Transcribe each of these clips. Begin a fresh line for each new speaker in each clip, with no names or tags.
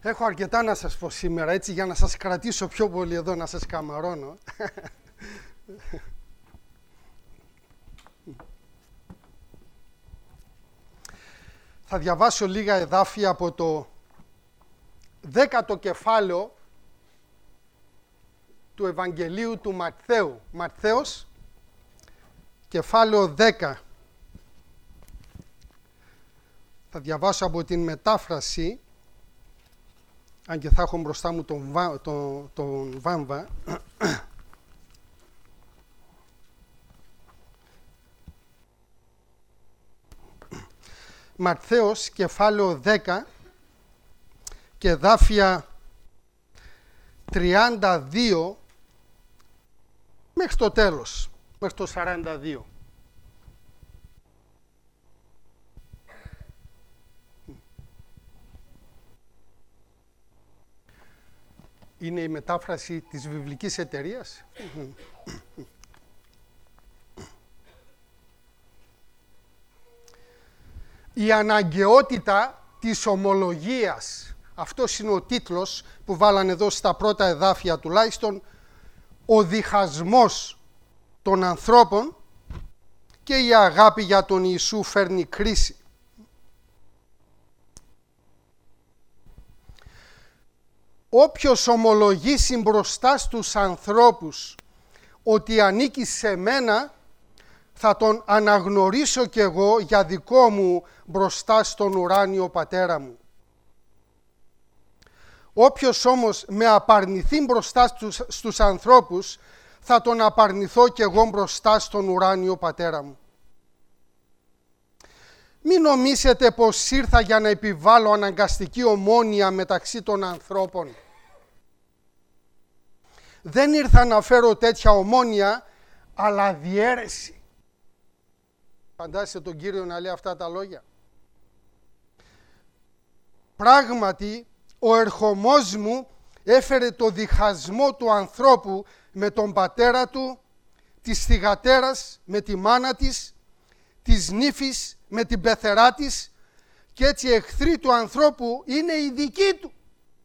Έχω αρκετά να σας πω σήμερα, έτσι, για να σας κρατήσω πιο πολύ εδώ, να σας καμαρώνω. Θα διαβάσω λίγα εδάφια από το 10ο κεφάλαιο του Ευαγγελίου του Ματθαίου. Ματθαίος, κεφάλαιο 10. Θα διαβάσω από την μετάφραση, αν και θα έχω μπροστά μου τον Βάμβα. Ματθαίος, κεφάλαιο 10 και εδάφια 32 μέχρι το τέλος, μέχρι το 42. Είναι η μετάφραση της βιβλικής εταιρείας. Η αναγκαιότητα της ομολογίας. Αυτός είναι ο τίτλος που βάλανε εδώ στα πρώτα εδάφια τουλάχιστον. Ο διχασμός των ανθρώπων και η αγάπη για τον Ιησού φέρνει κρίση. Όποιος ομολογήσει μπροστά στους ανθρώπους ότι ανήκει σε μένα, θα τον αναγνωρίσω κι εγώ για δικό μου μπροστά στον ουράνιο πατέρα μου. Όποιος όμως με απαρνηθεί μπροστά στους ανθρώπους, θα τον απαρνηθώ κι εγώ μπροστά στον ουράνιο πατέρα μου. Μην νομίσετε πως ήρθα για να επιβάλλω αναγκαστική ομόνοια μεταξύ των ανθρώπων. Δεν ήρθα να φέρω τέτοια ομόνοια, αλλά διαίρεση. Φαντάζεστε τον Κύριο να λέει αυτά τα λόγια. Πράγματι, ο ερχομός μου έφερε το διχασμό του ανθρώπου με τον πατέρα του, της θυγατέρας με τη μάνα της, της νύφης με την πεθερά της, και έτσι οι εχθροί του ανθρώπου είναι οι δικοί του.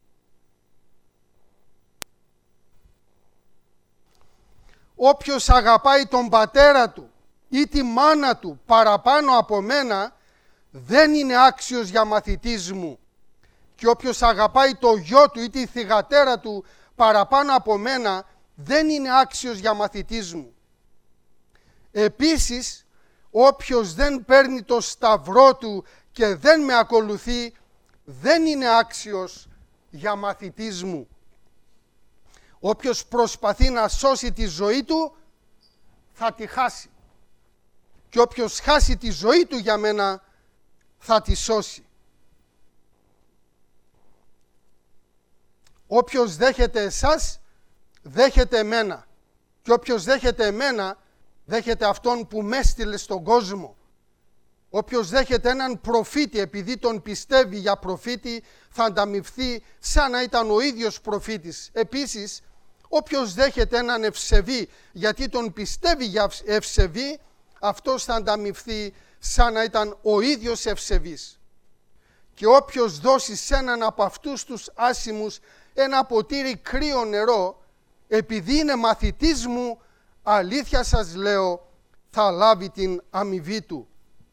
Όποιος αγαπάει τον πατέρα του ή τη μάνα του παραπάνω από μένα, δεν είναι άξιος για μαθητής μου. Και όποιος αγαπάει το γιο του ή τη θυγατέρα του παραπάνω από μένα, δεν είναι άξιος για μαθητής μου. Επίσης, όποιος δεν παίρνει το σταυρό του και δεν με ακολουθεί, δεν είναι άξιος για μαθητής μου. Όποιος προσπαθεί να σώσει τη ζωή του, θα τη χάσει. Και όποιος χάσει τη ζωή του για μένα, θα τη σώσει. Όποιος δέχεται εσάς, δέχεται εμένα. Και όποιος δέχεται εμένα, δέχεται αυτόν που με έστειλε στον κόσμο. Όποιος δέχεται έναν προφήτη επειδή τον πιστεύει για προφήτη, θα ανταμοιφθεί σαν να ήταν ο ίδιος προφήτης. Επίσης, όποιος δέχεται έναν ευσεβή γιατί τον πιστεύει για ευσεβή, αυτός θα ανταμοιφθεί σαν να ήταν ο ίδιος ευσεβής. Και όποιος δώσει σε έναν από αυτούς τους άσημους ένα ποτήρι κρύο νερό, επειδή είναι μαθητής μου, αλήθεια σας λέω, θα λάβει την αμοιβή του.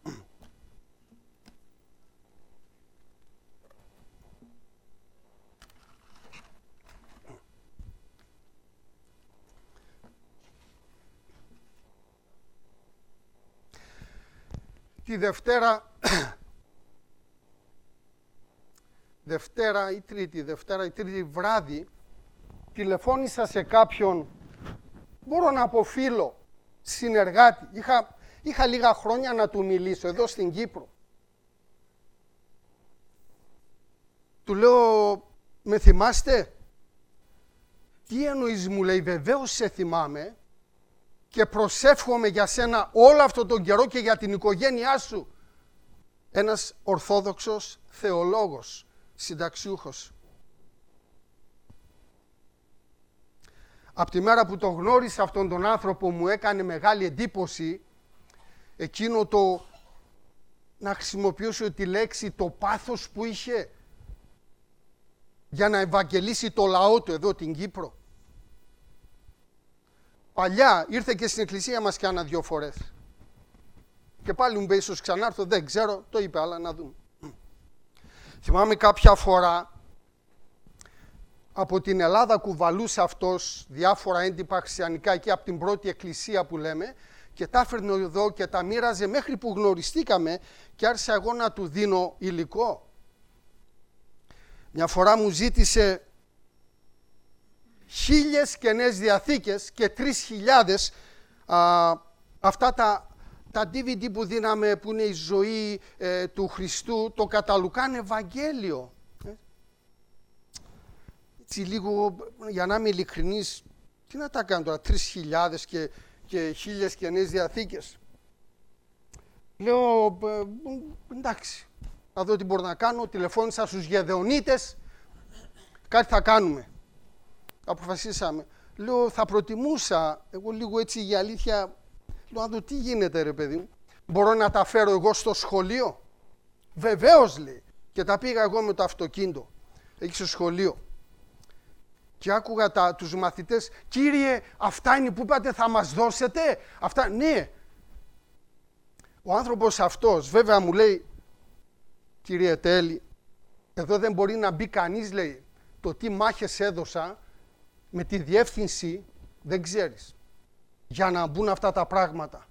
Τη Δευτέρα ή Τρίτη βράδυ, τηλεφώνησα σε κάποιον, μπορώ να πω φίλο, συνεργάτη. Είχα λίγα χρόνια να του μιλήσω εδώ στην Κύπρο. Του λέω, με θυμάστε? Τι εννοείς, μου λέει, βεβαίως σε θυμάμαι και προσεύχομαι για σένα όλο αυτό τον καιρό και για την οικογένειά σου. Ένας ορθόδοξος θεολόγος, συνταξιούχος. Από τη μέρα που τον γνώρισα αυτόν τον άνθρωπο, μου έκανε μεγάλη εντύπωση εκείνο το, να χρησιμοποιήσω τη λέξη, το πάθος που είχε. για να ευαγγελίσει το λαό του εδώ την Κύπρο? Παλιά ήρθε και στην εκκλησία μας κάνα 2 φορές. Και πάλι μου είπε ίσως ξανάρθω, δεν ξέρω, το είπε, αλλά να δούμε. Θυμάμαι κάποια φορά από την Ελλάδα κουβαλούσε αυτός διάφορα έντυπα χριστιανικά εκεί από την πρώτη εκκλησία που λέμε και τα έφερνε εδώ και τα μοίραζε μέχρι που γνωριστήκαμε και άρχισα εγώ να του δίνω υλικό. Μια φορά μου ζήτησε 1.000 Καινές Διαθήκες και 3.000 αυτά τα DVD που δίναμε, που είναι η ζωή του Χριστού, το Καταλουκάν Ευαγγέλιο. Έτσι λίγο, για να είμαι ειλικρινής, τι να τα κάνω τώρα, 3.000 και 1.000 Καινές Διαθήκες. Λέω, εντάξει, να δω τι μπορώ να κάνω, τηλεφώνησα στους Γεδεονίτες, κάτι θα κάνουμε. Αποφασίσαμε. Λέω, θα προτιμούσα, εγώ λίγο έτσι για αλήθεια, λέω, να δω τι γίνεται ρε παιδί μου. Μπορώ να τα φέρω εγώ στο σχολείο? Βεβαίως, λέει. Και τα πήγα εγώ με το αυτοκίνητο, εκεί στο σχολείο. Και άκουγα τους μαθητές, κύριε, αυτά είναι που είπατε θα μας δώσετε? Αυτά, ναι. Ο άνθρωπος αυτός βέβαια μου λέει, κύριε Τέλη, εδώ δεν μπορεί να μπει κανείς, λέει, το τι μάχες έδωσα με τη διεύθυνση, δεν ξέρεις, για να μπουν αυτά τα πράγματα.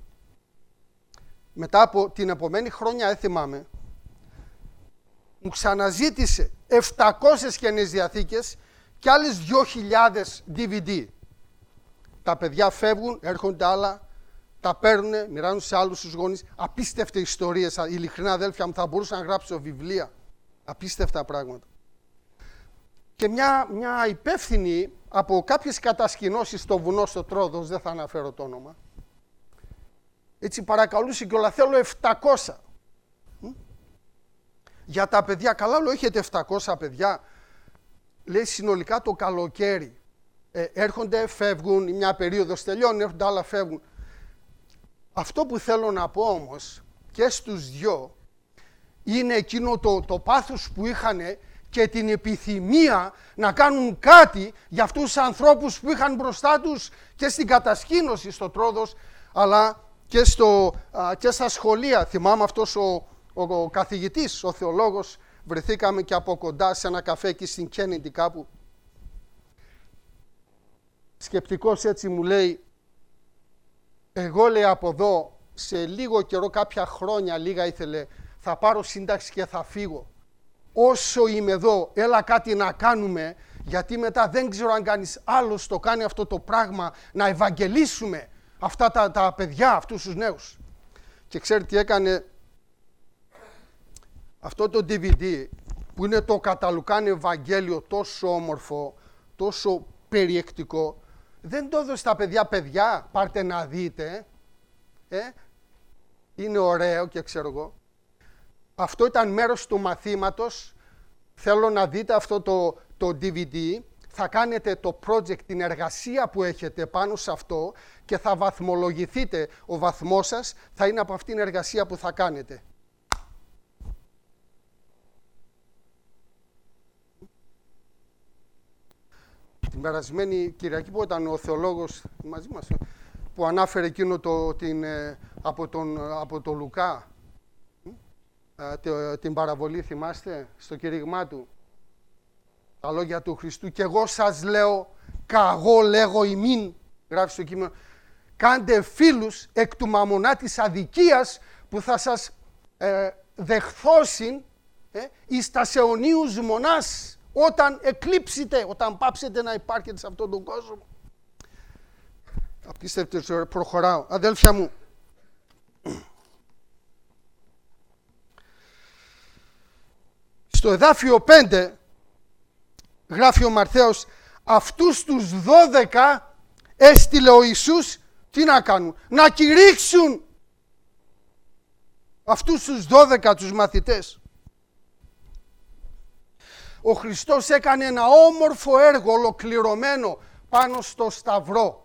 Μετά από την επομένη χρόνια, δεν θυμάμαι, μου ξαναζήτησε 700 Καινές Διαθήκες και άλλες 2.000 DVD. Τα παιδιά φεύγουν, έρχονται άλλα, τα παίρνουν, μοιράζουν σε άλλους τους γονείς. Απίστευτες ιστορίες, ειλικρινά αδέλφια μου, θα μπορούσα να γράψω βιβλία. Απίστευτα πράγματα. Και μια υπεύθυνη από κάποιες κατασκηνώσεις στο βουνό στο Τρόδος, δεν θα αναφέρω το όνομα, έτσι παρακαλούσε και όλα, θέλω 700. Για τα παιδιά, καλά λέω, έχετε 700 παιδιά? Λέει συνολικά το καλοκαίρι. Έρχονται, φεύγουν, μια περίοδος τελειώνει, έρχονται άλλα, φεύγουν. Αυτό που θέλω να πω όμως και στους δυο είναι εκείνο το πάθος που είχαν και την επιθυμία να κάνουν κάτι για αυτούς τους ανθρώπους που είχαν μπροστά τους και στην κατασκήνωση στο Τρόδος, αλλά και στα σχολεία. Θυμάμαι αυτός ο καθηγητής, ο θεολόγος, βρεθήκαμε και από κοντά σε ένα καφέ εκεί στην Κέννιντι κάπου. Σκεπτικός έτσι μου λέει, εγώ, λέει, από εδώ σε λίγο καιρό, κάποια χρόνια λίγα ήθελε, θα πάρω σύνταξη και θα φύγω. Όσο είμαι εδώ, έλα κάτι να κάνουμε, γιατί μετά δεν ξέρω αν κανείς άλλος το κάνει αυτό το πράγμα, να ευαγγελίσουμε αυτά τα παιδιά, αυτούς τους νέους. Και ξέρετε τι έκανε? Αυτό το DVD που είναι το Καταλουκάν Ευαγγέλιο, τόσο όμορφο, τόσο περιεκτικό, δεν το έδωσε στα παιδιά, πάρτε να δείτε, είναι ωραίο και ξέρω εγώ. Αυτό ήταν μέρος του μαθήματος, θέλω να δείτε αυτό το DVD, θα κάνετε το project, την εργασία που έχετε πάνω σε αυτό και θα βαθμολογηθείτε, ο βαθμός σας θα είναι από αυτήν την εργασία που θα κάνετε. Την περασμένη Κυριακή που ήταν ο θεολόγος μαζί μας, που ανάφερε εκείνο από το Λουκά, την παραβολή, θυμάστε, στο κήρυγμά του, τα λόγια του Χριστού, και εγώ σας λέω, καγώ λέγω ημίν, γράφει στο κείμενο, κάντε φίλους εκ του μαμονά της αδικίας που θα σας δεχθώσιν εις τας αιωνίους μονάς, όταν εκλείψετε, όταν πάψετε να υπάρχετε σε αυτόν τον κόσμο. Απίστευτο, προχωράω. Αδέλφια μου, στο εδάφιο 5 γράφει ο Μαρθαίος, αυτούς τους 12 έστειλε ο Ιησούς, τι να κάνουν? Να κηρύξουν αυτούς τους 12 τους μαθητές. Ο Χριστός έκανε ένα όμορφο έργο ολοκληρωμένο πάνω στο Σταυρό.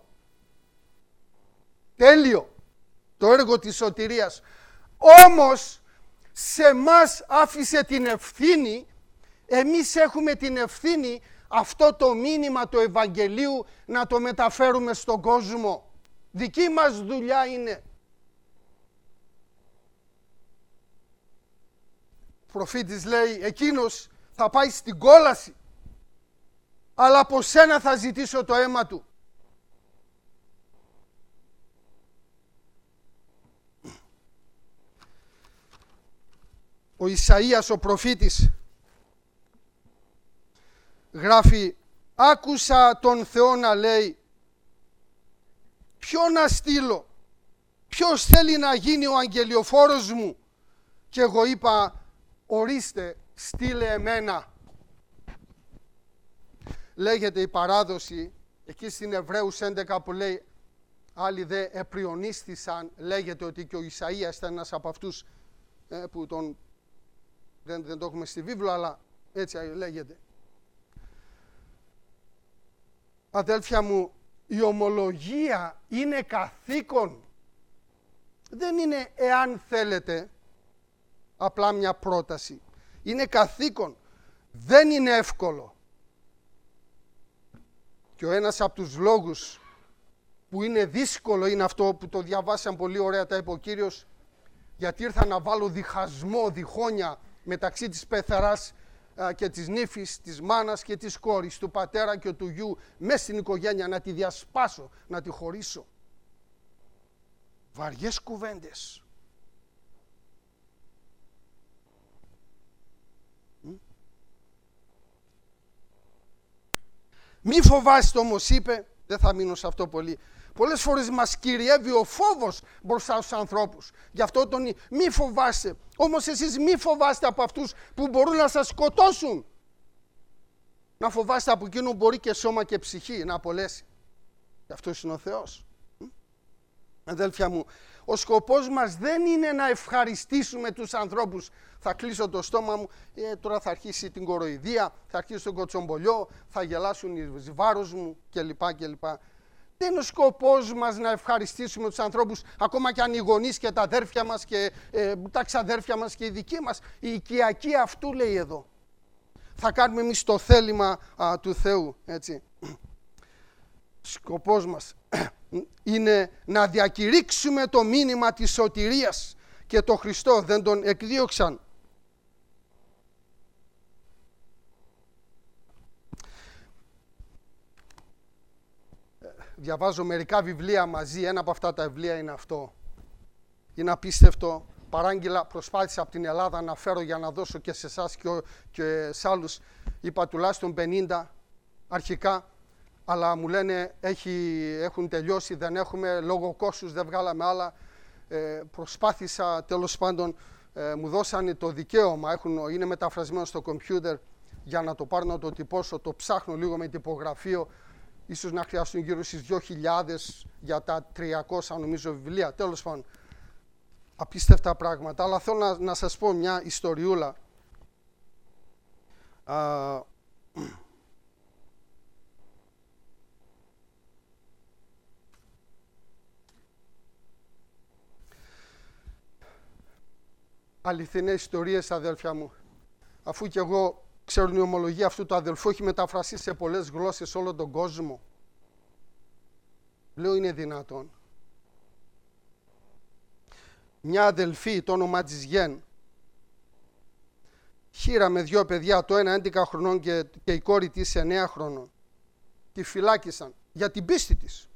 Τέλειο το έργο της σωτηρίας. Όμως σε μας άφησε την ευθύνη Εμείς έχουμε την ευθύνη αυτό το μήνυμα του Ευαγγελίου να το μεταφέρουμε στον κόσμο. Δική μας δουλειά είναι. Ο προφήτης λέει, εκείνος θα πάει στην κόλαση, αλλά από σένα θα ζητήσω το αίμα του. Ο Ισαΐας ο προφήτης γράφει, άκουσα τον Θεό να λέει, ποιο να στείλω, ποιος θέλει να γίνει ο αγγελιοφόρος μου? Και εγώ είπα, ορίστε, στείλε εμένα. Λέγεται η παράδοση, εκεί στην Εβραίους 11 που λέει, άλλοι δε επριονίστησαν, λέγεται ότι και ο Ισαΐας ήταν ένας από αυτούς που τον, δεν το έχουμε στη βίβλο, αλλά έτσι λέγεται. Αδέλφια μου, η ομολογία είναι καθήκον. Δεν είναι εάν θέλετε, απλά μια πρόταση. Είναι καθήκον. Δεν είναι εύκολο. Και ο ένας από τους λόγους που είναι δύσκολο είναι αυτό που το διαβάσαν πολύ ωραία, τα είπε ο Κύριος, γιατί ήρθα να βάλω διχασμό, διχόνια μεταξύ της πεθεράς και της νύφης, της μάνας και της κόρης, του πατέρα και του γιου, μέσα στην οικογένεια, να τη διασπάσω, να τη χωρίσω. Βαριές κουβέντες. Μη φοβάστε όμως, είπε, δεν θα μείνω σε αυτό πολύ. Πολλές φορές μας κυριεύει ο φόβος μπροστά στους ανθρώπους. Γι' αυτό μη φοβάστε. Όμως εσείς μη φοβάστε από αυτούς που μπορούν να σας σκοτώσουν. Να φοβάστε από εκείνον που μπορεί και σώμα και ψυχή να απολέσει. Γι' αυτό είναι ο Θεός. Αδέλφια μου, ο σκοπός μας δεν είναι να ευχαριστήσουμε τους ανθρώπους. Θα κλείσω το στόμα μου, τώρα θα αρχίσει την κοροϊδία, θα αρχίσει τον κοτσομπολιό, θα γελάσουν οι βάρος μου κλπ. Δεν είναι ο σκοπός μας να ευχαριστήσουμε τους ανθρώπους, ακόμα και αν οι γονείς και τα αδέρφια μας και τα ξαδέρφια μας και οι δικοί μας. Η οικιακή αυτού λέει εδώ. Θα κάνουμε εμείς το θέλημα του Θεού, έτσι. Σκοπός μας είναι να διακηρύξουμε το μήνυμα της σωτηρίας και το Χριστό δεν τον εκδίωξαν. Διαβάζω μερικά βιβλία μαζί, ένα από αυτά τα βιβλία είναι αυτό. Είναι απίστευτο. Παράγγειλα, προσπάθησα από την Ελλάδα να φέρω για να δώσω και σε εσάς και σε άλλους. Είπα τουλάχιστον 50 αρχικά, αλλά μου λένε έχουν τελειώσει, δεν έχουμε, λόγω κόστους δεν βγάλαμε άλλα. Προσπάθησα, τέλος πάντων, μου δώσανε το δικαίωμα, είναι μεταφρασμένο στο κομπιούτερ, για να το πάρω να το τυπώσω, το ψάχνω λίγο με τυπογραφείο. Ίσως να χρειαστούν γύρω στις 2.000 για τα 300 νομίζω βιβλία. Τέλος πάντων, απίστευτα πράγματα. Αλλά θέλω να σας πω μια ιστοριούλα. Αληθινές ιστορίες, αδέλφια μου. Αφού και εγώ ξέρουν η ομολογία αυτού του αδελφού έχει μεταφραστεί σε πολλές γλώσσες σε όλο τον κόσμο. Λέω, είναι δυνατόν? Μια αδελφή, το όνομα της Γεν, χείρα με 2 παιδιά, το ένα 11 χρονών και η κόρη της 9 χρονών. Τη φυλάκισαν για την πίστη της.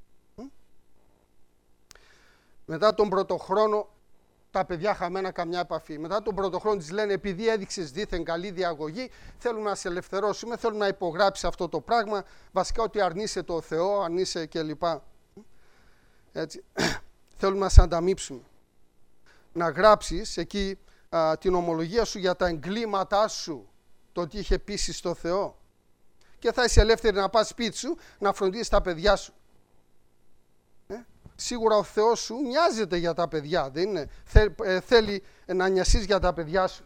Μετά τον πρώτο χρόνο, τα παιδιά χαμένα καμιά επαφή. Μετά τον πρώτο χρόνο της λένε, επειδή έδειξες δήθεν καλή διαγωγή, θέλουμε να σε ελευθερώσουμε, θέλουμε να υπογράψεις αυτό το πράγμα, βασικά ότι αρνείσαι το Θεό, αρνείσαι κλπ. Έτσι. Θέλουμε να σε ανταμείψουμε. Να γράψεις εκεί την ομολογία σου για τα εγκλήματά σου, το ότι είχε πείσει στο Θεό. Και θα είσαι ελεύθερη να πας σπίτι σου, να φροντίσεις τα παιδιά σου. Σίγουρα ο Θεός σου νοιάζεται για τα παιδιά, δεν είναι? Θέλει να νοιαστείς για τα παιδιά σου.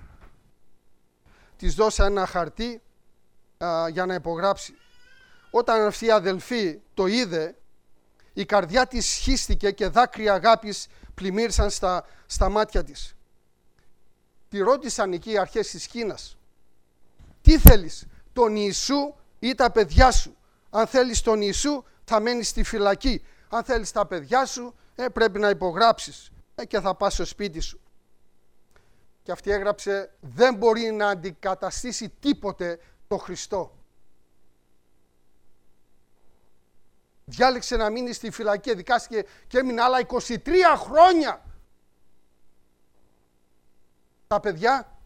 Της δώσα ένα χαρτί για να υπογράψει. Όταν αυτή η αδελφή το είδε, η καρδιά της σχίστηκε και δάκρυα αγάπης πλημμύρισαν στα μάτια της. Τη ρώτησαν εκεί οι αρχές της Κίνας. Τι θέλεις, τον Ιησού ή τα παιδιά σου? Αν θέλεις τον Ιησού θα μένεις στη φυλακή. Αν θέλεις τα παιδιά σου πρέπει να υπογράψεις και θα πας στο σπίτι σου. Και αυτή έγραψε, δεν μπορεί να αντικαταστήσει τίποτε το Χριστό. Διάλεξε να μείνει στη φυλακή, δικάστηκε και έμεινε άλλα 23 χρόνια. Τα παιδιά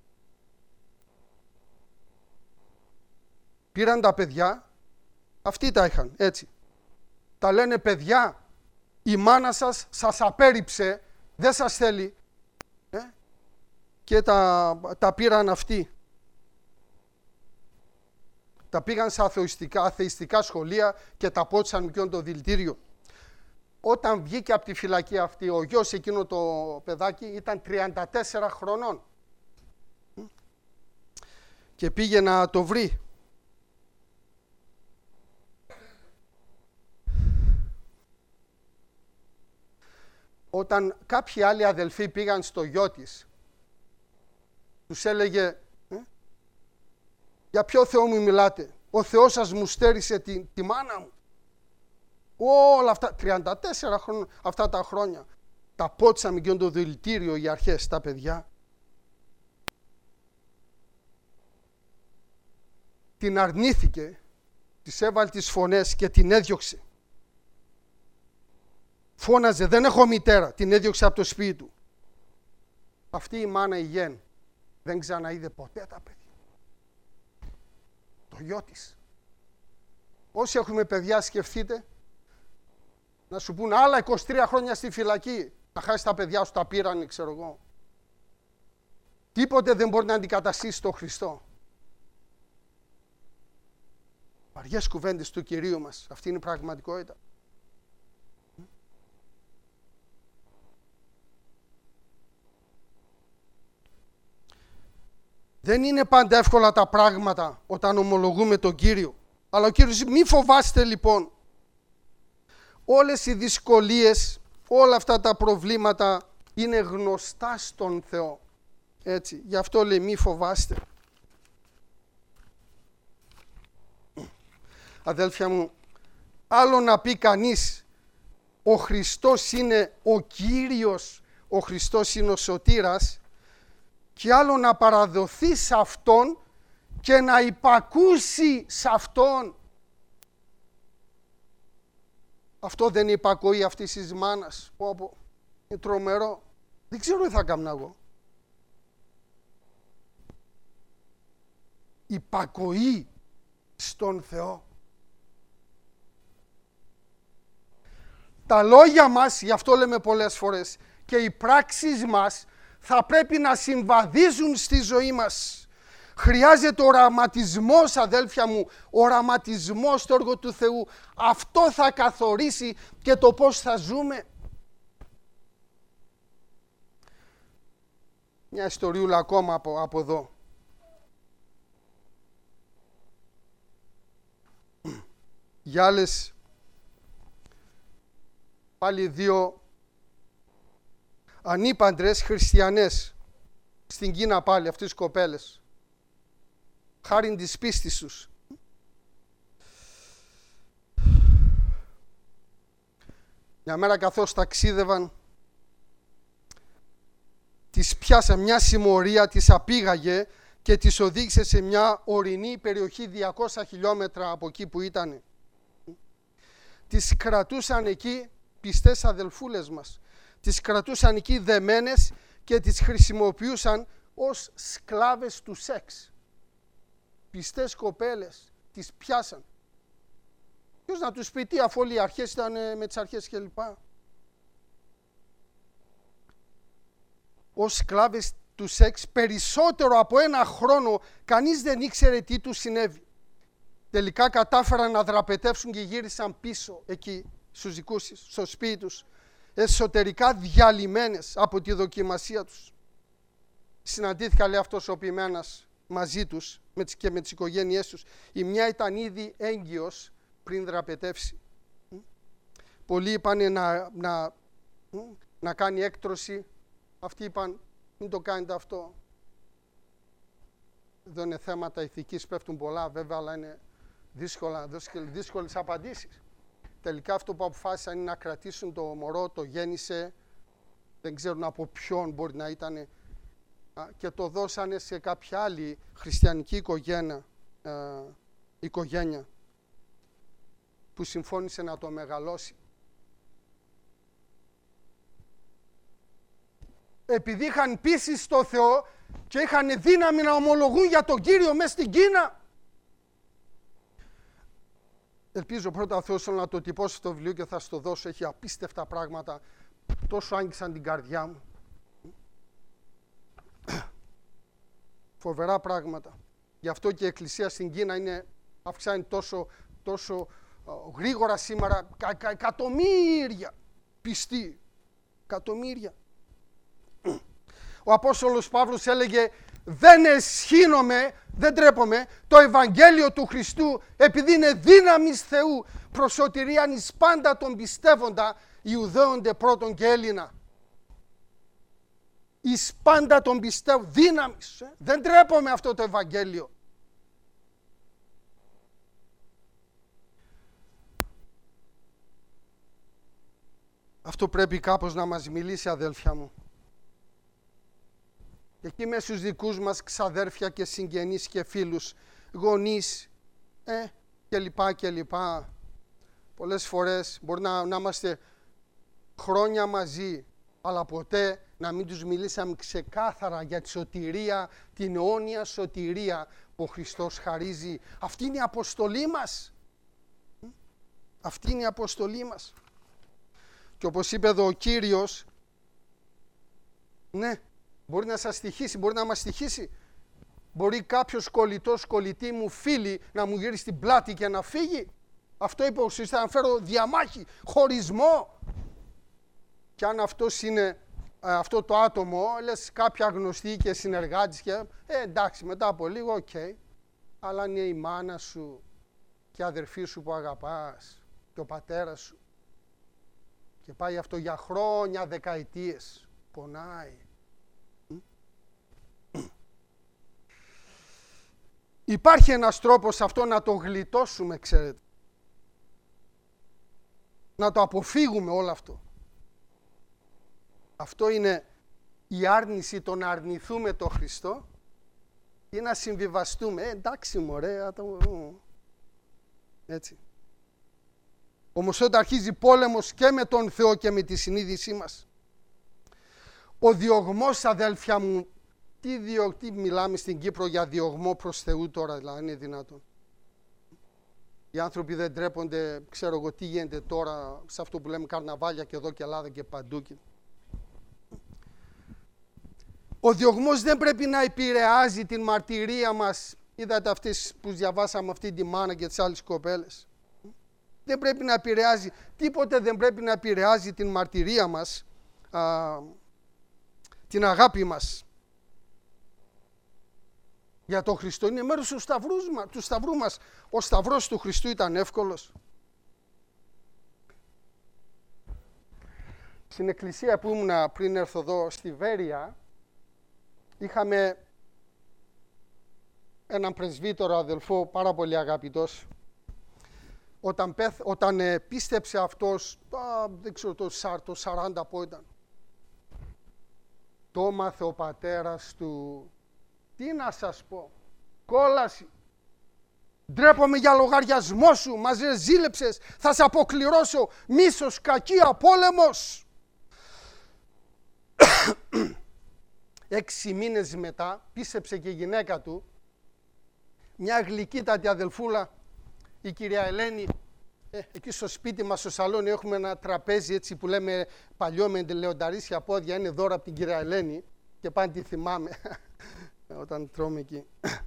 πήραν τα παιδιά, αυτοί τα είχαν, έτσι. Τα λένε, παιδιά, η μάνα σας απέρριψε, δεν σας θέλει. Και τα πήραν αυτοί. Τα πήγαν σε αθεϊστικά σχολεία και τα πότσαν με το δηλητήριο. Όταν βγήκε από τη φυλακή αυτή, ο γιος εκείνο το παιδάκι ήταν 34 χρονών. Και πήγε να το βρει. Όταν κάποιοι άλλοι αδελφοί πήγαν στο γιο της, τους έλεγε, για ποιο Θεό μου μιλάτε? Ο Θεός σας μου στέρισε τη μάνα μου. Όλα αυτά, 34 χρόνια, αυτά τα χρόνια, τα πότσαμε και το δηλητήριο οι αρχές, τα παιδιά. Την αρνήθηκε, της έβαλε τις φωνές και την έδιωξε. Φώναζε, δεν έχω μητέρα, την έδιωξε από το σπίτι του. Αυτή η μάνα η Γεν δεν ξαναείδε ποτέ τα παιδιά. Το γιο της. Όσοι έχουμε παιδιά, σκεφτείτε, να σου πούν άλλα 23 χρόνια στη φυλακή, να χάσει τα παιδιά σου, τα πήρανε, ξέρω εγώ. Τίποτε δεν μπορεί να αντικαταστήσει τον Χριστό. Βαριές κουβέντες του Κυρίου μας. Αυτή είναι η πραγματικότητα. Δεν είναι πάντα εύκολα τα πράγματα όταν ομολογούμε τον Κύριο. Αλλά ο Κύριος, μη φοβάστε λοιπόν. Όλες οι δυσκολίες, όλα αυτά τα προβλήματα είναι γνωστά στον Θεό. Έτσι, γι' αυτό λέει μη φοβάστε. Αδέλφια μου, άλλο να πει κανείς ο Χριστός είναι ο Κύριος, ο Χριστός είναι ο σωτήρας, και άλλο να παραδοθεί σε Αυτόν και να υπακούσει σε Αυτόν. Αυτό δεν είναι υπακοή αυτής της μάνας. Είναι τρομερό. Δεν ξέρω τι θα κάνω εγώ. Υπακοή στον Θεό. Τα λόγια μας, γι' αυτό λέμε πολλές φορές, και οι πράξεις μας θα πρέπει να συμβαδίζουν στη ζωή μας. Χρειάζεται οραματισμός, αδέλφια μου, οραματισμός στο έργο του Θεού. Αυτό θα καθορίσει και το πώς θα ζούμε. Μια ιστοριούλα ακόμα από εδώ. Για άλλες, πάλι δύο ανήπαντρες χριστιανές στην Κίνα, πάλι αυτές τις κοπέλες, χάριν της πίστης τους. Μια μέρα καθώς ταξίδευαν, τις πιάσε μια συμμορία, τις απήγαγε και τις οδήγησε σε μια ορεινή περιοχή 200 χιλιόμετρα από εκεί που ήταν. Τις κρατούσαν εκεί πιστές αδελφούλες μας. Τις κρατούσαν εκεί δεμένες και τις χρησιμοποιούσαν ως σκλάβες του σεξ. Πιστές κοπέλες τις πιάσαν. Ποιος να τους πει τι, αφού όλοι οι αρχές ήταν με τις αρχές κλπ. Ως σκλάβες του σεξ περισσότερο από ένα χρόνο, κανείς δεν ήξερε τι τους συνέβη. Τελικά κατάφεραν να δραπετεύσουν και γύρισαν πίσω εκεί στους δικούς τους, στο σπίτι τους, εσωτερικά διαλυμένες από τη δοκιμασία τους. Συναντήθηκα, λέει αυτός ο ποιμένας, μαζί τους και με τις οικογένειές τους. Η μια ήταν ήδη έγκυος πριν δραπετεύσει. Πολλοί είπαν να κάνει έκτρωση. Αυτοί είπαν μην το κάνετε αυτό. Εδώ είναι θέματα ηθικής, πέφτουν πολλά βέβαια, αλλά είναι δύσκολες απαντήσεις. Τελικά αυτό που αποφάσισαν είναι να κρατήσουν το μωρό, το γέννησε, δεν ξέρουν από ποιον μπορεί να ήταν, και το δώσανε σε κάποια άλλη χριστιανική οικογένεια που συμφώνησε να το μεγαλώσει. Επειδή είχαν πείσει στο Θεό και είχαν δύναμη να ομολογούν για τον Κύριο μέσα στην Κίνα. Ελπίζω πρώτα ο Θεός να το τυπώσει στο βιβλίο και θα στο δώσω. Έχει απίστευτα πράγματα. Τόσο άγγισαν την καρδιά μου. Φοβερά πράγματα. Γι' αυτό και η Εκκλησία στην Κίνα αυξάνει τόσο γρήγορα σήμερα. Εκατομμύρια πιστοί. Εκατομμύρια. Ο Απόστολος Παύλος έλεγε, δεν εσχύνομαι, δεν τρέπομαι, το Ευαγγέλιο του Χριστού, επειδή είναι δύναμις Θεού προς σωτηρίαν εις πάντα τον πιστεύοντα, Ιουδαίονται πρώτον και Έλληνα. Εις πάντα τον πιστεύω, δύναμις. Δεν τρέπομαι αυτό το Ευαγγέλιο. Αυτό πρέπει κάπως να μας μιλήσει, αδέλφια μου. Εκεί με στους δικούς μας ξαδέρφια και συγγενείς και φίλους, γονείς και λοιπά. Πολλές φορές μπορεί να είμαστε χρόνια μαζί, αλλά ποτέ να μην τους μιλήσαμε ξεκάθαρα για τη σωτηρία, την αιώνια σωτηρία που ο Χριστός χαρίζει. Αυτή είναι η αποστολή μας. Αυτή είναι η αποστολή μας. Και όπως είπε εδώ ο Κύριος, ναι, μπορεί να σας στοιχήσει, μπορεί να μας στοιχήσει. Μπορεί κάποιος κολλητός, κολλητή μου, φίλη, να μου γυρίσει την πλάτη και να φύγει. Αυτό είπε ο Χριστός, θα φέρω διαμάχη, χωρισμό. Και αν αυτός είναι αυτό το άτομο, λες κάποια γνωστή και συνεργάτης και εντάξει, μετά από λίγο, οκ. Αλλά είναι η μάνα σου και η αδερφή σου που αγαπάς και ο πατέρας σου. Και πάει αυτό για χρόνια, δεκαετίες. Πονάει. Υπάρχει ένας τρόπος αυτό να το γλιτώσουμε, ξέρετε. Να το αποφύγουμε όλο αυτό. Αυτό είναι η άρνηση, το να αρνηθούμε το Χριστό ή να συμβιβαστούμε. Εντάξει μωρέ, έτσι. Όμως όταν αρχίζει πόλεμος και με τον Θεό και με τη συνείδησή μας, ο διωγμός, αδέλφια μου, τι μιλάμε στην Κύπρο για διωγμό προς Θεού τώρα, δηλαδή είναι δυνατόν. Οι άνθρωποι δεν ντρέπονται, ξέρω εγώ τι γίνεται τώρα σε αυτό που λέμε καρναβάλια και εδώ και Ελλάδα και παντού. Ο διωγμός δεν πρέπει να επηρεάζει την μαρτυρία μας. Είδατε αυτές που διαβάσαμε, αυτή τη μάνα και τις άλλες κοπέλες. Δεν πρέπει να επηρεάζει, τίποτε δεν πρέπει να επηρεάζει την μαρτυρία μας, την αγάπη μας. Για τον Χριστό είναι μέρος του σταυρού μας. Ο σταυρός του Χριστού ήταν εύκολος. Στην εκκλησία που ήμουν πριν έρθω εδώ στη Βέρεια, είχαμε έναν πρεσβύτερο αδελφό πάρα πολύ αγαπητός. Όταν πίστεψε αυτός, δεν ξέρω το 40 που ήταν, το έμαθε ο πατέρας του. Τι να σας πω, κόλαση. Ντρέπομαι για λογαριασμό σου, μας ζήλεψες, θα σε αποκληρώσω, μίσος, κακία, πόλεμος. 6 μήνες μετά πίστεψε και η γυναίκα του, μια γλυκύτατη αδελφούλα, η κυρία Ελένη. Εκεί στο σπίτι μας, στο σαλόνι, έχουμε ένα τραπέζι έτσι που λέμε παλιό με λεονταρίσια πόδια, είναι δώρα από την κυρία Ελένη και πάντα τη θυμάμαι όταν τρώμε εκεί.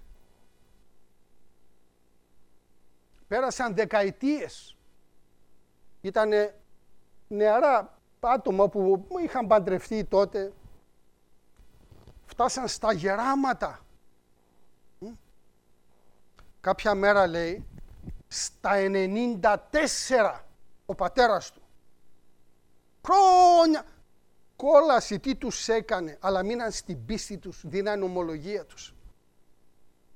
Πέρασαν δεκαετίες. Ήτανε νεαρά άτομα που είχαν παντρευτεί τότε. Φτάσαν στα γεράματα. Κάποια μέρα, λέει, στα 94 ο πατέρας του. Χρόνια. Κόλαση τι τους έκανε, αλλά μείναν στην πίστη τους, δίναν ομολογία τους.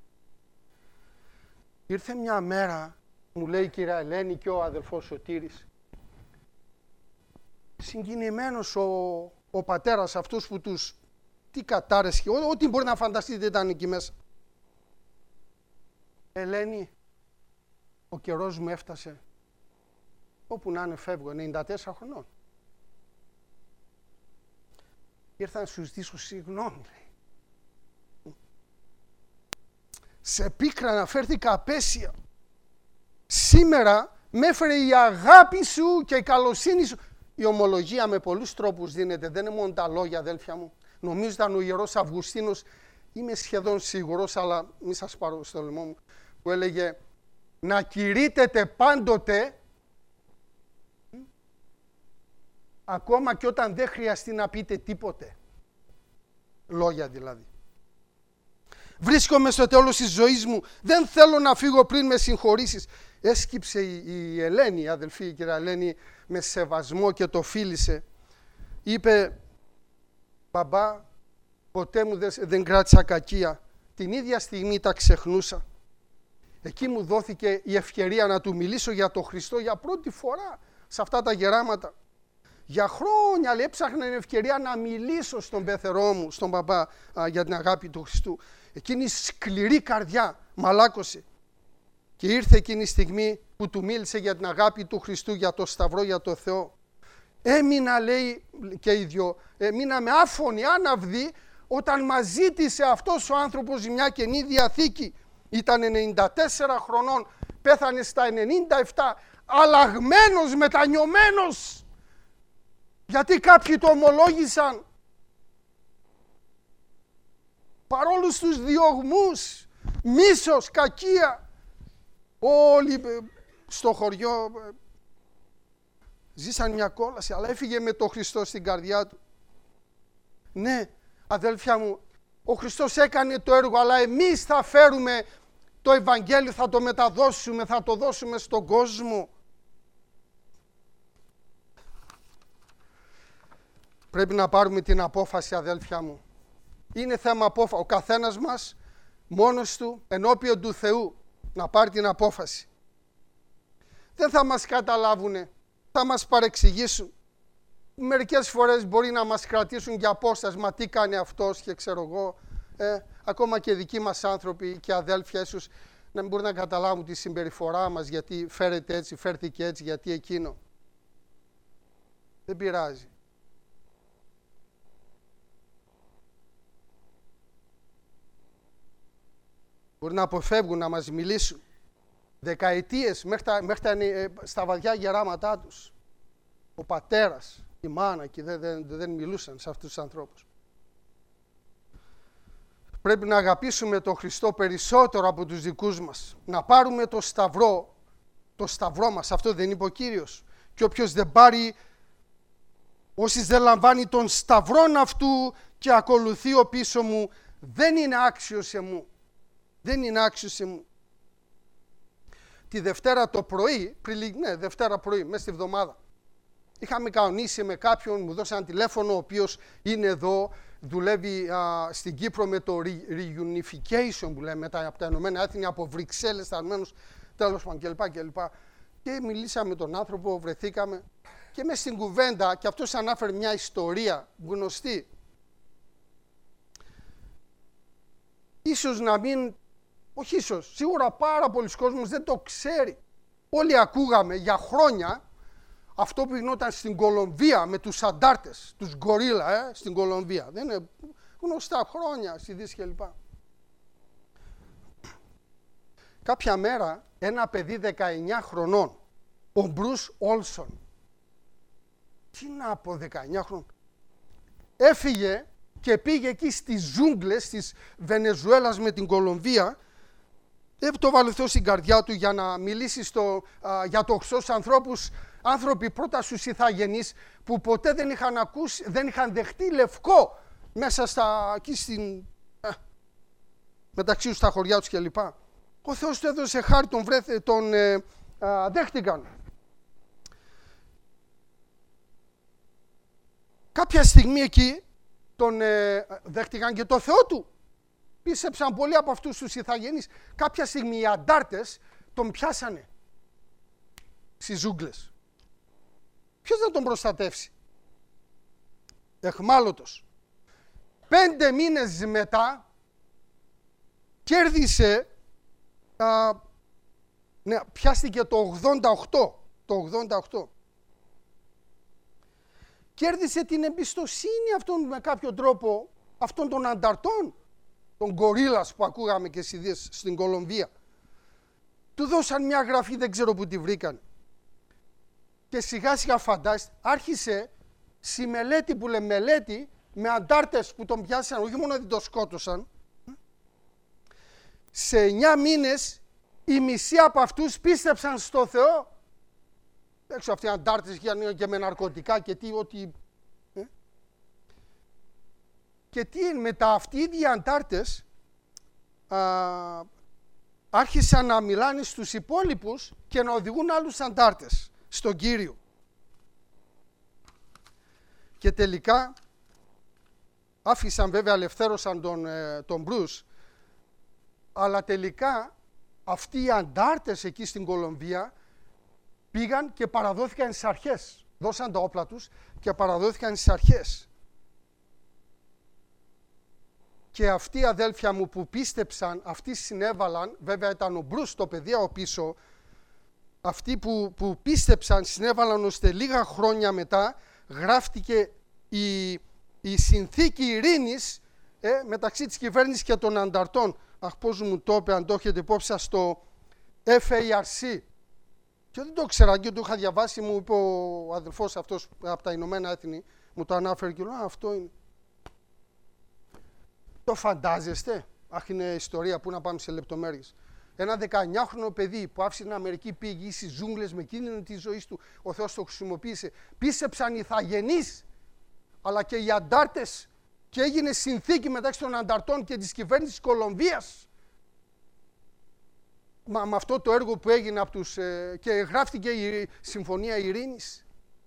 Ήρθε μια μέρα, μου λέει η κυρία Ελένη και ο αδελφός Σωτήρης, συγκινημένος ο πατέρας αυτούς που τους, τι κατάρες και ό,τι μπορεί να φανταστείτε ήταν εκεί μέσα. Ελένη, ο καιρός μου έφτασε, όπου να είναι φεύγω, 94 χρονών. Ήρθα να σου ζητήσω συγγνώμη. Σε πίκρανα, φέρθηκα απέσια. Σήμερα με έφερε η αγάπη σου και η καλοσύνη σου. Η ομολογία με πολλούς τρόπους δίνεται, δεν είναι μόνο τα λόγια, αδέλφια μου. Νομίζω ήταν ο Ιερός Αυγουστίνος, είμαι σχεδόν σίγουρος, αλλά μη σας πάρω στο λαιμό μου, που έλεγε να κηρύττετε πάντοτε, ακόμα και όταν δεν χρειαστεί να πείτε τίποτε. Λόγια δηλαδή. Βρίσκομαι στο τέλος της ζωής μου, δεν θέλω να φύγω πριν με συγχωρήσεις. Έσκυψε η Ελένη, η αδελφή, η κυρία Ελένη, με σεβασμό και το φίλησε. Είπε, μπαμπά, ποτέ μου δεν κράτησα κακία. Την ίδια στιγμή τα ξεχνούσα. Εκεί μου δόθηκε η ευκαιρία να του μιλήσω για τον Χριστό για πρώτη φορά σε αυτά τα γεράματα. Για χρόνια έψαχνα την ευκαιρία να μιλήσω στον πεθερό μου, στον μπαμπά, για την αγάπη του Χριστού. Εκείνη η σκληρή καρδιά μαλάκωσε. Και ήρθε εκείνη η στιγμή που του μίλησε για την αγάπη του Χριστού, για το Σταυρό, για το Θεό. Έμεινα, λέει και οι δυο, μείναμε άφωνοι, άναυδοι, όταν μας ζήτησε αυτός ο άνθρωπος μια Καινή Διαθήκη. Ήταν 94 χρονών, πέθανε στα 97, αλλαγμένος, μετανιωμένος. Γιατί κάποιοι το ομολόγησαν. Παρόλους τους διωγμούς, μίσος, κακία, όλοι στο χωριό ζήσαν μια κόλαση, αλλά έφυγε με τον Χριστό στην καρδιά του. Ναι, αδέλφια μου, ο Χριστός έκανε το έργο, αλλά εμείς θα φέρουμε το Ευαγγέλιο, θα το μεταδώσουμε, θα το δώσουμε στον κόσμο. Πρέπει να πάρουμε την απόφαση, αδέλφια μου. Είναι θέμα απόφαση. Ο καθένας μας, μόνος του, ενώπιον του Θεού, να πάρει την απόφαση. Δεν θα μας καταλάβουνε, θα μας παρεξηγήσουν. Μερικές φορές μπορεί να μας κρατήσουν για απόστασμα, τι κάνει αυτός και ξέρω εγώ. Ακόμα και δικοί μας άνθρωποι και αδέλφια ίσως να μην μπορούν να καταλάβουν τη συμπεριφορά μας, γιατί φέρεται έτσι, φέρθηκε έτσι, γιατί εκείνο. Δεν πειράζει. Μπορεί να αποφεύγουν να μας μιλήσουν δεκαετίες μέχρι στα βαδιά γεράματά τους. Ο πατέρας, η μάνα και δεν μιλούσαν σε αυτούς τους ανθρώπους. Πρέπει να αγαπήσουμε τον Χριστό περισσότερο από τους δικούς μας. Να πάρουμε το σταυρό μας. Αυτό δεν είπε ο Κύριος. Και όποιος δεν πάρει, όσοι δεν λαμβάνει τον σταυρόν αυτού και ακολουθεί ο πίσω μου, δεν είναι άξιος σε μου. Δεν είναι άξιος σε μου. Τη Δευτέρα το πρωί, Δευτέρα πρωί, μέσα στη εβδομάδα, είχαμε κανονίσει με κάποιον, μου δώσε ένα τηλέφωνο, ο οποίος είναι εδώ, δουλεύει στην Κύπρο με το reunification που λέμε, από τα Ηνωμένα Έθνη, από Βρυξέλλες, σταλμένους, τέλος πάντων κλπ. Και μιλήσαμε με τον άνθρωπο, βρεθήκαμε και μες στην κουβέντα, και αυτός ανάφερε μια ιστορία γνωστή. Ίσως να μην, όχι ίσως, σίγουρα πάρα πολλοί κόσμος δεν το ξέρει. Όλοι ακούγαμε για χρόνια αυτό που γινόταν στην Κολομβία με τους αντάρτες, τους γκορίλα, στην Κολομβία. Δεν είναι γνωστά χρόνια, στη Δύση κλπ. Κάποια μέρα ένα παιδί 19 χρονών, ο Μπρους Όλσον, τι να πω 19 χρονών, έφυγε και πήγε εκεί στις ζούγκλες της Βενεζουέλας με την Κολομβία. Το βάλε Θεός στην καρδιά του για να μιλήσει για το Χριστός άνθρωποι πρώτα στους ηθαγενείς που ποτέ δεν είχαν δεχτεί λευκό μέσα εκεί μεταξύ τους στα χωριά τους κλπ. Ο Θεός του έδωσε χάρη, τον δέχτηκαν. Κάποια στιγμή εκεί τον δέχτηκαν και το Θεό του. Πίστεψαν πολλοί από αυτούς τους ηθαγενείς. Κάποια στιγμή οι αντάρτες τον πιάσανε στις ζούγκλες. Ποιος θα τον προστατεύσει? Εχμάλωτος. 5 μήνες μετά κέρδισε, πιάστηκε το 88. Κέρδισε την εμπιστοσύνη αυτών με κάποιο τρόπο, αυτών των ανταρτών, των γκορίλας που ακούγαμε και στις στην Κολομβία. Του δώσαν μια γραφή, δεν ξέρω που τη βρήκαν. Και σιγά σιγά φαντάζεστε, άρχισε στη μελέτη που λέει μελέτη, με αντάρτες που τον πιάσαν, όχι μόνο δεν τον σκότωσαν. Σε 9 μήνες οι μισοί από αυτούς πίστεψαν στο Θεό. Έξω αυτοί οι αντάρτες και με ναρκωτικά και τι, ό,τι. Και τι μετά αυτοί οι ίδιοι αντάρτες άρχισαν να μιλάνε στους υπόλοιπους και να οδηγούν άλλους αντάρτες στον Κύριο. Και τελικά άφησαν, βέβαια ελευθέρωσαν τον Μπρους, αλλά τελικά αυτοί οι αντάρτες εκεί στην Κολομβία πήγαν και παραδόθηκαν στις αρχές. Δώσαν τα όπλα τους και παραδόθηκαν στις αρχές. Και αυτοί, αδέλφια μου, που πίστεψαν, αυτοί συνέβαλαν, βέβαια ήταν ο Μπρους το παιδί από πίσω, αυτοί που πίστεψαν συνέβαλαν ώστε λίγα χρόνια μετά γράφτηκε η συνθήκη ειρήνης μεταξύ της κυβέρνησης και των ανταρτών. Αχ, πώς μου το είπε, αν το έχετε υπόψη σας, στο FARC. Και δεν το ήξερα και το είχα διαβάσει, μου είπε ο αδελφός αυτός από τα Ηνωμένα Έθνη, μου το ανάφερε και λέω, αυτό είναι. Το φαντάζεστε? Αχ, είναι ιστορία που να πάμε σε λεπτομέρειες. Ένα 19χρονο παιδί που άφησε την Αμερική, πήγε στις ζούγκλες με κίνδυνο της ζωής του, ο Θεός το χρησιμοποίησε. Πίστεψαν οι ηθαγενείς, αλλά και οι αντάρτες, και έγινε συνθήκη μεταξύ των ανταρτών και της κυβέρνησης της Κολομβίας. Με αυτό το έργο που έγινε από τους, και γράφτηκε η Συμφωνία Ειρήνης.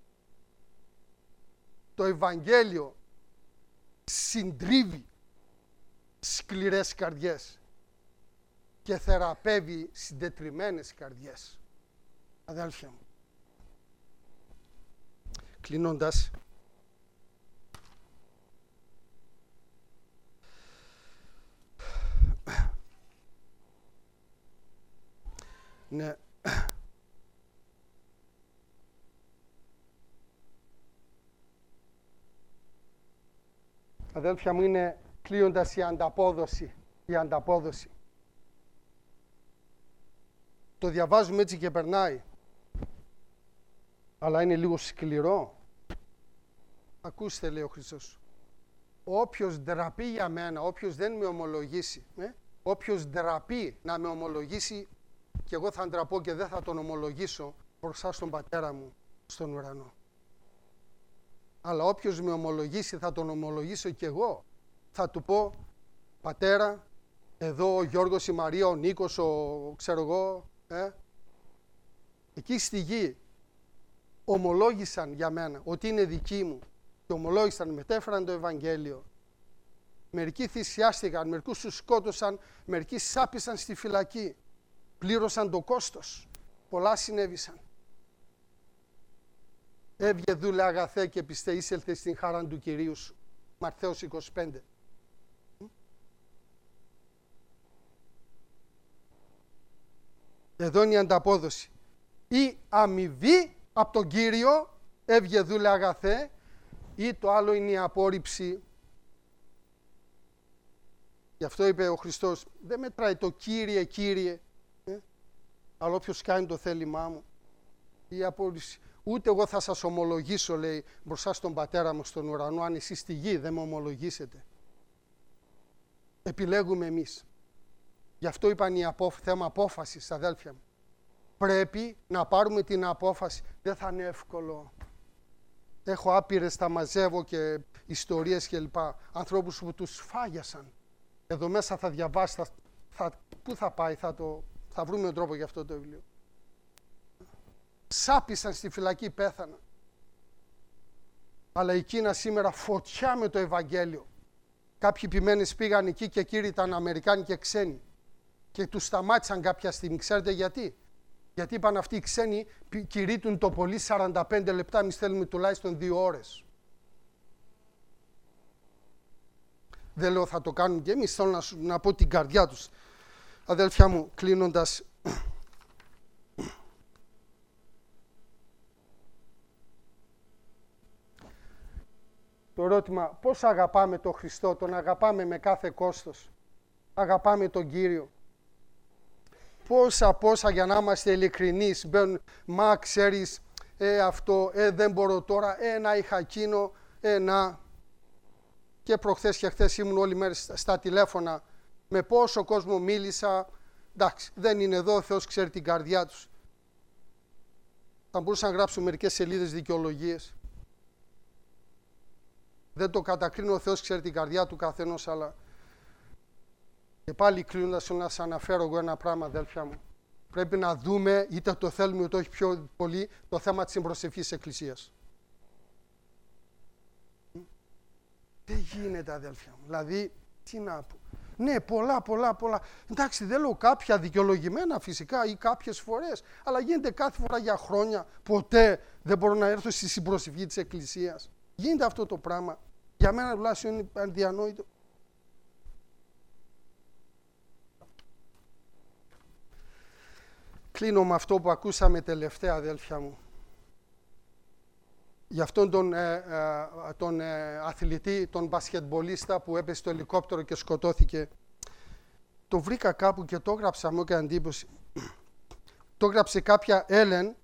Το Ευαγγέλιο συντρίβει σκληρές καρδιές και θεραπεύει συντετριμμένες καρδιές. Αδέλφια μου, κλείνοντας, ναι, αδέλφια μου, είναι κλείοντας η ανταπόδοση. Το διαβάζουμε έτσι και περνάει. Αλλά είναι λίγο σκληρό. Ακούστε, λέει ο Χριστός. Όποιος ντραπεί για μένα, όποιος δεν με ομολογήσει, όποιος ντραπεί να με ομολογήσει, και εγώ θα ντραπώ και δεν θα τον ομολογήσω μπροστά στον Πατέρα μου στον ουρανό. Αλλά όποιος με ομολογήσει, θα τον ομολογήσω και εγώ. Θα του πω, Πατέρα, εδώ ο Γιώργος, η Μαρία, ο Νίκος, ξέρω εγώ, εκεί στη γη ομολόγησαν για μένα ότι είναι δικοί μου και ομολόγησαν, μετέφεραν το Ευαγγέλιο. Μερικοί θυσιάστηκαν, μερικούς τους σκότωσαν, μερικοί σάπισαν στη φυλακή, πλήρωσαν το κόστος, πολλά συνέβησαν. Έβγε δούλε αγαθέ και πιστέ, εισέλθε στην χάραν του Κυρίου σου. Ματθαίος 25. Εδώ είναι η ανταπόδοση. Η αμοιβή από τον Κύριο, έβγε δούλε αγαθέ, ή το άλλο είναι η απόρριψη. Γι' αυτό είπε ο Χριστός, δεν μετράει το Κύριε, Κύριε, αλλά όποιος κάνει το θέλημά μου. Η απόρριψη. Ούτε εγώ θα σας ομολογήσω, λέει, μπροστά στον Πατέρα μου στον ουρανό, αν εσείς στη γη δεν με ομολογήσετε. Επιλέγουμε εμείς. Γι' αυτό είπαν θέμα απόφασης, αδέλφια μου. Πρέπει να πάρουμε την απόφαση. Δεν θα είναι εύκολο. Έχω άπειρες, τα μαζεύω και ιστορίες κλπ. Ανθρώπους που τους φάγιασαν. Εδώ μέσα θα διαβάσει, πού θα πάει, θα βρούμε τον τρόπο για αυτό το βιβλίο. Σάπισαν στη φυλακή, πέθαναν. Αλλά εκείνα σήμερα φωτιά με το Ευαγγέλιο. Κάποιοι ποιμένες πήγαν εκεί και κύριοι ήταν Αμερικάνοι και ξένοι. Και τους σταμάτησαν κάποια στιγμή. Ξέρετε γιατί? Γιατί είπαν αυτοί οι ξένοι κηρύττουν το πολύ 45 λεπτά, εμείς θέλουμε τουλάχιστον 2 ώρες. Δεν λέω θα το κάνουμε και εμείς, θέλω να πω την καρδιά τους. Αδέλφια μου, κλείνοντας, το ερώτημα, πώς αγαπάμε τον Χριστό? Τον αγαπάμε με κάθε κόστος. Αγαπάμε τον Κύριο. Πόσα για να είμαστε ειλικρινείς μπαίνουν, μα ξέρεις, αυτό, δεν μπορώ τώρα, να είχα εκείνο, να. Και προχθές και χθες ήμουν όλη μέρα στα τηλέφωνα, με πόσο κόσμο μίλησα. Εντάξει, δεν είναι εδώ, ο Θεός ξέρει την καρδιά τους. Θα μπορούσα να γράψω μερικές σελίδες δικαιολογίες. Δεν το κατακρίνω, ο Θεός ξέρει την καρδιά του καθενός, αλλά και πάλι κλείνοντας να σας αναφέρω εγώ ένα πράγμα, αδέλφια μου. Πρέπει να δούμε, είτε το θέλουμε είτε όχι πιο πολύ, το θέμα της συμπροσευχής Εκκλησίας. Δεν γίνεται, αδέλφια μου. Δηλαδή, τι να πω. Ναι, πολλά. Εντάξει, δεν λέω κάποια δικαιολογημένα φυσικά ή κάποιες φορές, αλλά γίνεται κάθε φορά για χρόνια. Ποτέ δεν μπορώ να έρθω στη συμπροσευχή της Εκκλησίας. Γίνεται αυτό το πράγμα. Για μένα τουλάχιστον είναι αδιανόητο. Κλείνω με αυτό που ακούσαμε τελευταία, αδέλφια μου. Για αυτόν τον αθλητή, τον μπασκετμπολίστα που έπεσε στο ελικόπτερο και σκοτώθηκε. Το βρήκα κάπου και το έγραψα, μου έκανε εντύπωση. Το έγραψε κάποια Έλεν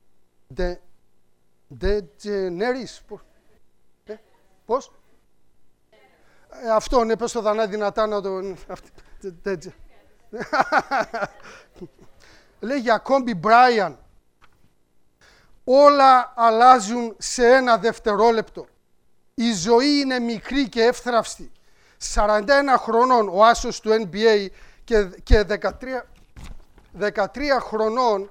DeGeneres. Πώς? Αυτό, ναι, πες το δανά δυνατά να τον... Λέει για Κόμπι Μπράιαν. Όλα αλλάζουν σε ένα δευτερόλεπτο. Η ζωή είναι μικρή και εύθραυστη. 41 χρονών ο άσος του NBA και 13 χρονών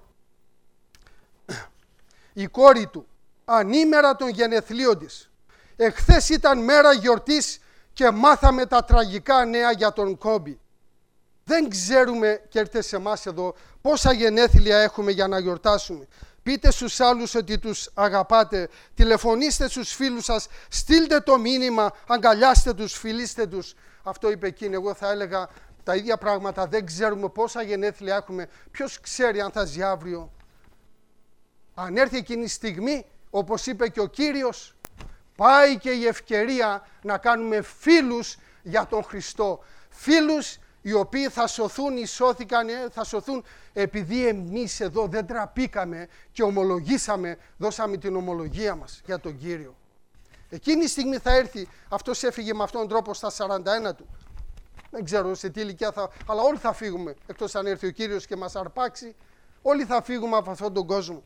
η κόρη του, ανήμερα των γενεθλίων της. Εχθές ήταν μέρα γιορτής και μάθαμε τα τραγικά νέα για τον Κόμπι. Δεν ξέρουμε, και έρθετε σε εμάς εδώ, πόσα γενέθλια έχουμε για να γιορτάσουμε. Πείτε στους άλλους ότι τους αγαπάτε, τηλεφωνήστε στους φίλους σας, στείλτε το μήνυμα, αγκαλιάστε τους, φιλήστε τους. Αυτό είπε εκείνη, εγώ θα έλεγα τα ίδια πράγματα, δεν ξέρουμε πόσα γενέθλια έχουμε, ποιος ξέρει αν θα ζει αύριο. Αν έρθει εκείνη η στιγμή, όπως είπε και ο Κύριος, πάει και η ευκαιρία να κάνουμε φίλους για τον Χριστό. Φίλους οι οποίοι θα σωθούν, θα σωθούν επειδή εμείς εδώ δεν τραπήκαμε και ομολογήσαμε, δώσαμε την ομολογία μας για τον Κύριο. Εκείνη η στιγμή θα έρθει, αυτός έφυγε με αυτόν τον τρόπο στα 41 του. Δεν ξέρω σε τι ηλικία αλλά όλοι θα φύγουμε, εκτός αν έρθει ο Κύριος και μας αρπάξει, όλοι θα φύγουμε από αυτόν τον κόσμο.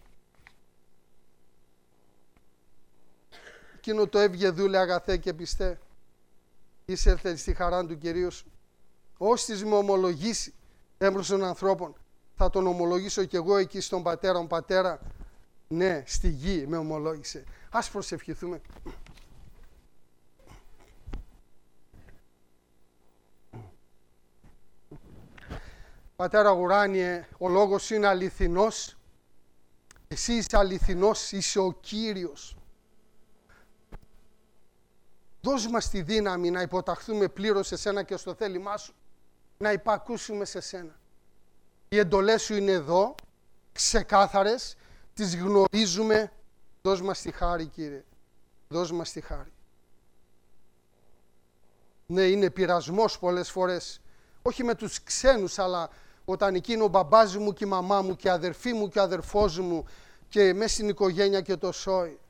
Εκείνο το έβγε δούλε αγαθέ και πιστέ, εισέλθε στη χαρά του Κυρίου σου. Όστις με ομολογήσει έμπρος των ανθρώπων, θα τον ομολογήσω κι εγώ εκεί στον πατέρα μου. Πατέρα, ναι, στη γη με ομολόγησε. Ας προσευχηθούμε. Πατέρα ουράνιε, ο λόγος είναι αληθινός. Εσύ είσαι αληθινός, είσαι ο Κύριος. Δώσ' μας τη δύναμη να υποταχθούμε πλήρως σε σένα και στο θέλημά σου. Να υπακούσουμε σε σένα. Οι εντολές σου είναι εδώ, ξεκάθαρες, τις γνωρίζουμε. Δώσ' μας τη χάρη, Κύριε. Δώσ' μας τη χάρη. Ναι, είναι πειρασμός πολλές φορές. Όχι με τους ξένους, αλλά όταν εκεί είναι ο μπαμπάς μου και η μαμά μου και η αδερφή μου και ο αδερφός μου και μέσα στην οικογένεια και το σόι.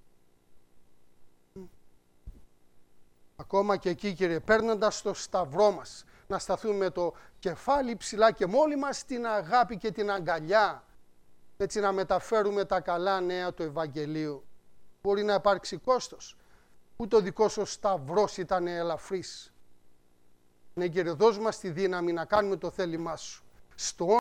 Ακόμα και εκεί, Κύριε, παίρνοντας το σταυρό μας, να σταθούμε με το κεφάλι ψηλά και με όλη μας την αγάπη και την αγκαλιά, έτσι να μεταφέρουμε τα καλά νέα του Ευαγγελίου. Μπορεί να υπάρξει κόστος. Ούτε ο δικός σου σταυρός ήταν ελαφρύς. Ναι, Κύριε, δώσ' μας τη δύναμη να κάνουμε το θέλημά σου. Στο